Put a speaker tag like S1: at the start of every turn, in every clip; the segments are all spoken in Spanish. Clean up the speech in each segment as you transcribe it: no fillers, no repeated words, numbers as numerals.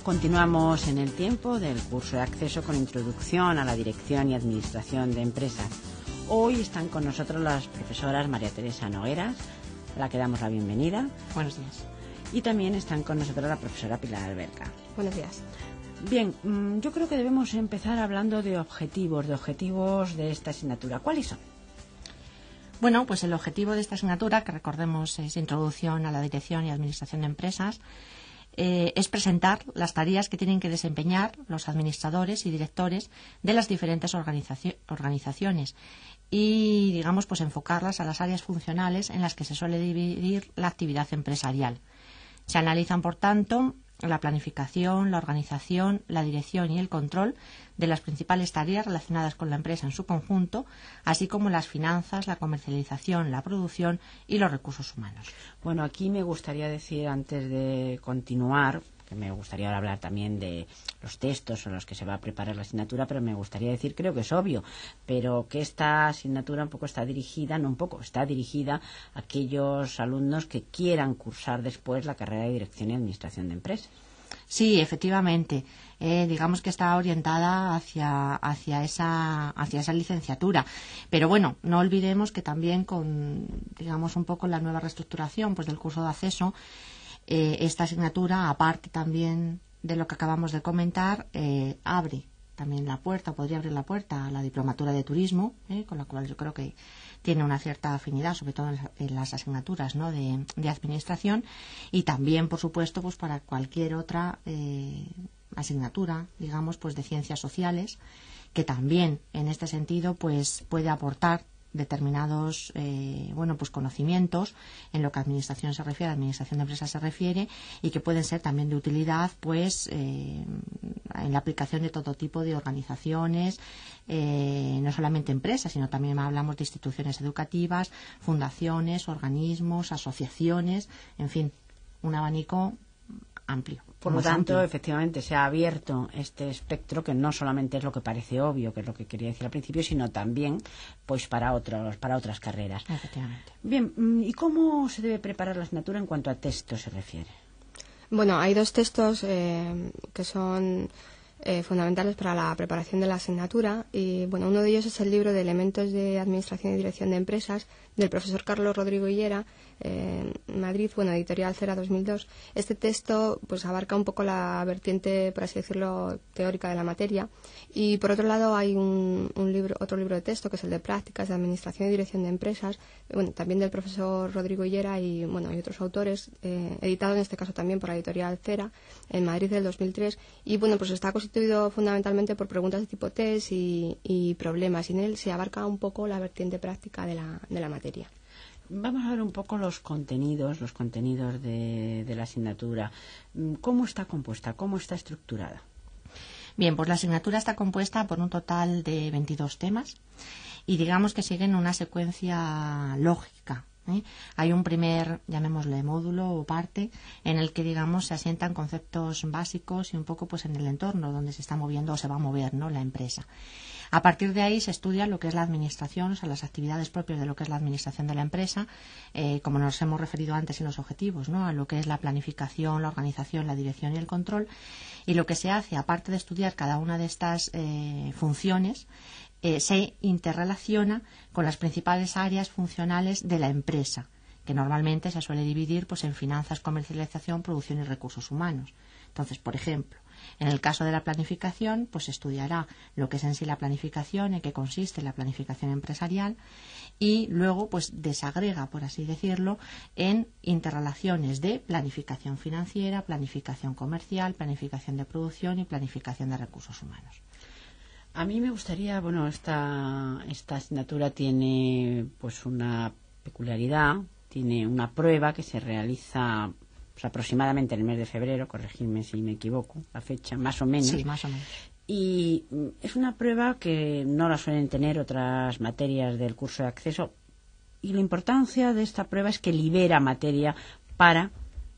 S1: Continuamos en el tiempo del curso de acceso con introducción a la dirección y administración de empresas. Hoy están con nosotros las profesoras María Teresa Nogueras, a la que damos la bienvenida.
S2: Buenos días.
S1: Y también están con nosotros la profesora Pilar Alberca.
S2: Buenos días.
S1: Bien, yo creo que debemos empezar hablando de objetivos de esta asignatura. ¿Cuáles son?
S2: Bueno, pues el objetivo de esta asignatura, que recordemos es Introducción a la Dirección y Administración de Empresas, es presentar las tareas que tienen que desempeñar los administradores y directores de las diferentes organizaciones y, digamos, pues enfocarlas a las áreas funcionales en las que se suele dividir la actividad empresarial. Se analizan, por tanto, la planificación, la organización, la dirección y el control de las principales tareas relacionadas con la empresa en su conjunto, así como las finanzas, la comercialización, la producción y los recursos humanos.
S1: Bueno, aquí me gustaría decir, antes de continuar, que me gustaría ahora hablar también de los textos en los que se va a preparar la asignatura, pero me gustaría decir, creo que es obvio, pero que esta asignatura está dirigida a aquellos alumnos que quieran cursar después la carrera de Dirección y Administración de Empresas.
S2: Sí, efectivamente. Digamos que está orientada hacia esa licenciatura. Pero bueno, no olvidemos que también con, digamos, un poco la nueva reestructuración pues del curso de acceso, esta asignatura, aparte también de lo que acabamos de comentar, abre también la puerta, podría abrir la puerta a la diplomatura de turismo, con la cual yo creo que tiene una cierta afinidad, sobre todo en las asignaturas, ¿no?, de administración, y también, por supuesto, pues para cualquier otra asignatura, digamos, pues de ciencias sociales, que también en este sentido pues puede aportar determinados pues conocimientos en lo que a administración se refiere, a administración de empresas se refiere, y que pueden ser también de utilidad pues en la aplicación de todo tipo de organizaciones, no solamente empresas, sino también hablamos de instituciones educativas, fundaciones, organismos, asociaciones, en fin, un abanico amplio.
S1: Por lo tanto, efectivamente, se ha abierto este espectro, que no solamente es lo que parece obvio, que es lo que quería decir al principio, sino también pues para otras carreras.
S2: Efectivamente.
S1: Bien, ¿y cómo se debe preparar la asignatura en cuanto a texto se refiere?
S3: Bueno, hay dos textos que son fundamentales para la preparación de la asignatura, y bueno, uno de ellos es el libro de Elementos de Administración y Dirección de Empresas del profesor Carlos Rodrigo Higuera, Madrid, editorial Cera 2002. Este texto pues abarca un poco la vertiente, por así decirlo, teórica de la materia, y por otro lado hay otro libro de texto que es el de Prácticas de Administración y Dirección de Empresas, también del profesor Rodrigo Higuera y otros autores, editado en este caso también por la editorial Cera en Madrid del 2003, y pues está constituido fundamentalmente por preguntas de tipo test y problemas, y en él se abarca un poco la vertiente práctica de la materia.
S1: Vamos a ver un poco los contenidos de la asignatura. ¿Cómo está compuesta? ¿Cómo está estructurada?
S2: Bien, pues la asignatura está compuesta por un total de 22 temas y digamos que siguen una secuencia lógica. Hay un primer, llamémosle módulo o parte, en el que digamos se asientan conceptos básicos y un poco pues en el entorno donde se está moviendo o se va a mover, ¿no?, la empresa. A partir de ahí se estudia lo que es la administración, o sea, las actividades propias de lo que es la administración de la empresa, como nos hemos referido antes en los objetivos, ¿no?, a lo que es la planificación, la organización, la dirección y el control. Y lo que se hace, aparte de estudiar cada una de estas funciones, se interrelaciona con las principales áreas funcionales de la empresa, que normalmente se suele dividir pues en finanzas, comercialización, producción y recursos humanos. Entonces, por ejemplo, en el caso de la planificación, pues se estudiará lo que es en sí la planificación, en qué consiste la planificación empresarial, y luego pues desagrega, por así decirlo, en interrelaciones de planificación financiera, planificación comercial, planificación de producción y planificación de recursos humanos.
S1: A mí me gustaría, esta asignatura tiene pues una peculiaridad, tiene una prueba que se realiza aproximadamente en el mes de febrero, corregidme si me equivoco, la fecha, más o menos.
S2: Sí, más o menos.
S1: Y es una prueba que no la suelen tener otras materias del curso de acceso, y la importancia de esta prueba es que libera materia para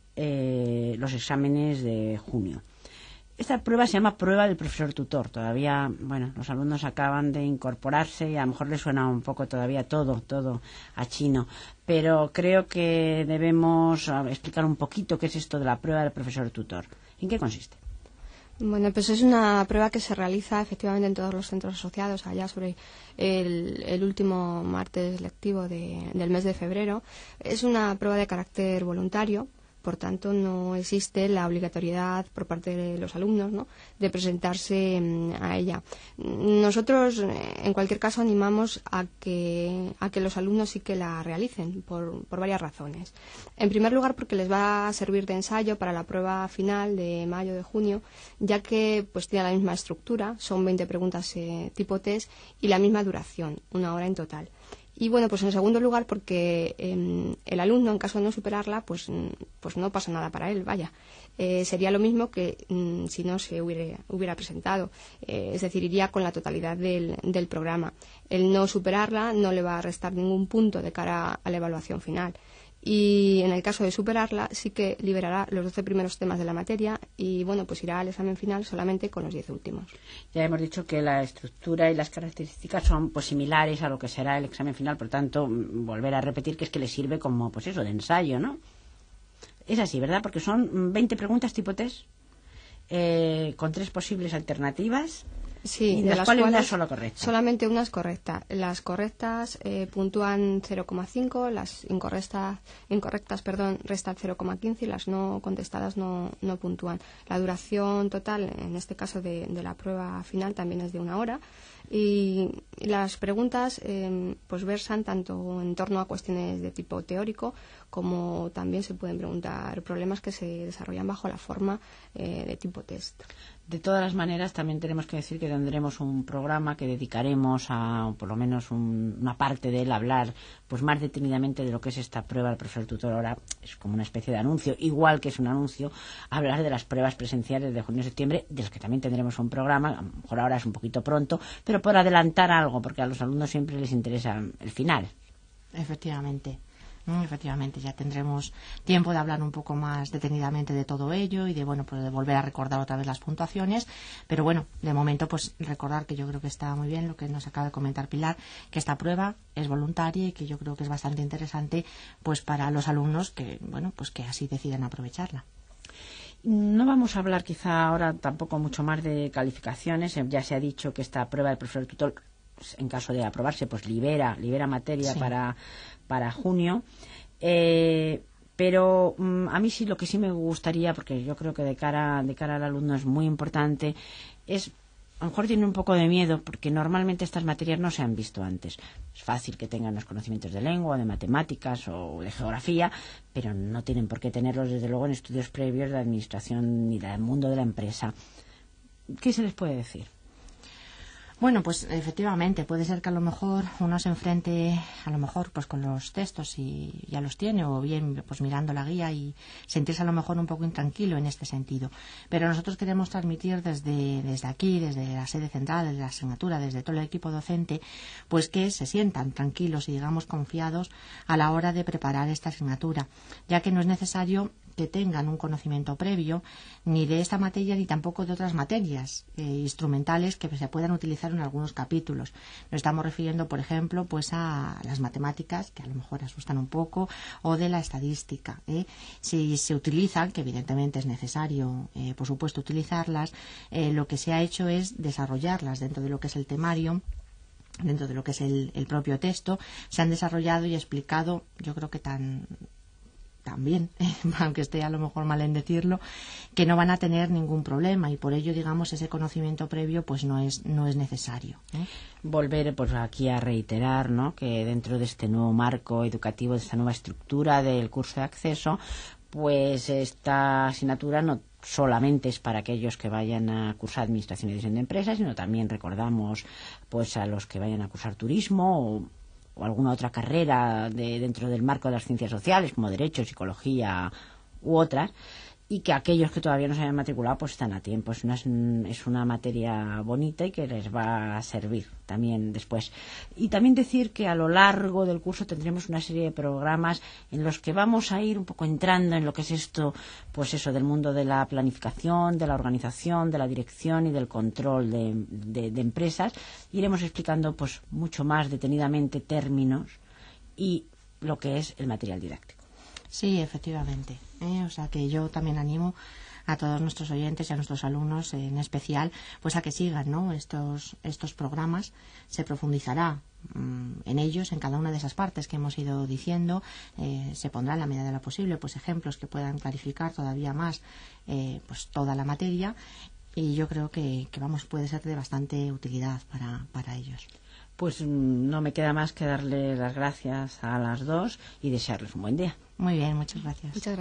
S1: los exámenes de junio. Esta prueba se llama prueba del profesor tutor. Todavía, los alumnos acaban de incorporarse y a lo mejor les suena un poco todavía todo a chino. Pero creo que debemos explicar un poquito qué es esto de la prueba del profesor tutor. ¿En qué consiste?
S3: Bueno, pues es una prueba que se realiza efectivamente en todos los centros asociados allá sobre el último martes lectivo del mes de febrero. Es una prueba de carácter voluntario. Por tanto, no existe la obligatoriedad por parte de los alumnos, ¿no?, de presentarse a ella. Nosotros, en cualquier caso, animamos a que los alumnos sí que la realicen por varias razones. En primer lugar, porque les va a servir de ensayo para la prueba final de mayo de junio, ya que pues tiene la misma estructura, son 20 preguntas tipo test y la misma duración, 1 hora en total. Y bueno, pues en segundo lugar porque el alumno, en caso de no superarla, pues no pasa nada para él, vaya. Sería lo mismo que si no se hubiera presentado. Es decir, iría con la totalidad del programa. El no superarla no le va a restar ningún punto de cara a la evaluación final. Y en el caso de superarla sí que liberará los 12 primeros temas de la materia y bueno, pues irá al examen final solamente con los 10 últimos.
S1: Ya hemos dicho que la estructura y las características son pues similares a lo que será el examen final, por tanto, volver a repetir que es que le sirve como pues eso, de ensayo, ¿no? Es así, ¿verdad? Porque son 20 preguntas tipo test con 3 posibles alternativas.
S3: Sí,
S1: de las cuales una sola correcta.
S3: Solamente una es correcta. Las correctas puntúan 0,5, las incorrectas restan 0,15 y las no contestadas no puntúan. La duración total, en este caso de la prueba final, también es de 1 hora. Y las preguntas pues versan tanto en torno a cuestiones de tipo teórico como también se pueden preguntar problemas que se desarrollan bajo la forma de tipo test.
S1: De todas las maneras, también tenemos que decir que tendremos un programa que dedicaremos a, por lo menos una parte de él, a hablar pues más detenidamente de lo que es esta prueba del profesor tutor. Ahora es como una especie de anuncio, igual que es un anuncio, hablar de las pruebas presenciales de junio-septiembre, de los que también tendremos un programa. A lo mejor ahora es un poquito pronto, pero por adelantar algo, porque a los alumnos siempre les interesa el final.
S2: Efectivamente, ya tendremos tiempo de hablar un poco más detenidamente de todo ello y de pues de volver a recordar otra vez las puntuaciones, pero bueno, de momento pues recordar que yo creo que está muy bien lo que nos acaba de comentar Pilar, que esta prueba es voluntaria y que yo creo que es bastante interesante pues para los alumnos que pues que así deciden aprovecharla.
S1: No vamos a hablar quizá ahora tampoco mucho más de calificaciones. Ya se ha dicho que esta prueba del profesor tutor, en caso de aprobarse, pues libera materia
S2: sí.
S1: para junio. Pero a mí sí, lo que sí me gustaría, porque yo creo que de cara al alumno es muy importante, es, a lo mejor tiene un poco de miedo, porque normalmente estas materias no se han visto antes. Es fácil que tengan los conocimientos de lengua, de matemáticas o de geografía, pero no tienen por qué tenerlos, desde luego, en estudios previos de administración ni del mundo de la empresa. ¿Qué se les puede decir?
S2: Bueno, pues efectivamente, puede ser que a lo mejor uno se enfrente a lo mejor pues con los textos y ya los tiene, o bien pues mirando la guía y sentirse a lo mejor un poco intranquilo en este sentido. Pero nosotros queremos transmitir desde aquí, desde la sede central, desde la asignatura, desde todo el equipo docente, pues que se sientan tranquilos y digamos confiados a la hora de preparar esta asignatura, ya que no es necesario que tengan un conocimiento previo ni de esta materia ni tampoco de otras materias instrumentales que se puedan utilizar en algunos capítulos. Nos estamos refiriendo, por ejemplo, pues a las matemáticas, que a lo mejor asustan un poco, o de la estadística. Si se utilizan, que evidentemente es necesario, por supuesto, utilizarlas, lo que se ha hecho es desarrollarlas dentro de lo que es el temario, dentro de lo que es el propio texto. Se han desarrollado y explicado, yo creo que también, aunque esté a lo mejor mal en decirlo, que no van a tener ningún problema y por ello, digamos, ese conocimiento previo pues no es necesario.
S1: Volver pues aquí a reiterar, ¿no?, que dentro de este nuevo marco educativo, de esta nueva estructura del curso de acceso, pues esta asignatura no solamente es para aquellos que vayan a cursar Administración y Dirección de Empresas, sino también recordamos pues a los que vayan a cursar turismo o alguna otra carrera dentro del marco de las ciencias sociales, como Derecho, Psicología u otras, y que aquellos que todavía no se hayan matriculado pues están a tiempo. Es una materia bonita y que les va a servir también después. Y también decir que a lo largo del curso tendremos una serie de programas en los que vamos a ir un poco entrando en lo que es esto, pues eso, del mundo de la planificación, de la organización, de la dirección y del control de empresas. Iremos explicando pues mucho más detenidamente términos y lo que es el material didáctico.
S2: Sí, efectivamente. O sea que yo también animo a todos nuestros oyentes y a nuestros alumnos en especial, pues a que sigan, ¿no?, estos programas. Se profundizará en ellos, en cada una de esas partes que hemos ido diciendo. Se pondrá en la medida de lo posible pues ejemplos que puedan clarificar todavía más pues toda la materia, y yo creo que vamos, puede ser de bastante utilidad para ellos.
S1: Pues no me queda más que darle las gracias a las dos y desearles un buen día.
S2: Muy bien, muchas gracias.
S3: Muchas gracias.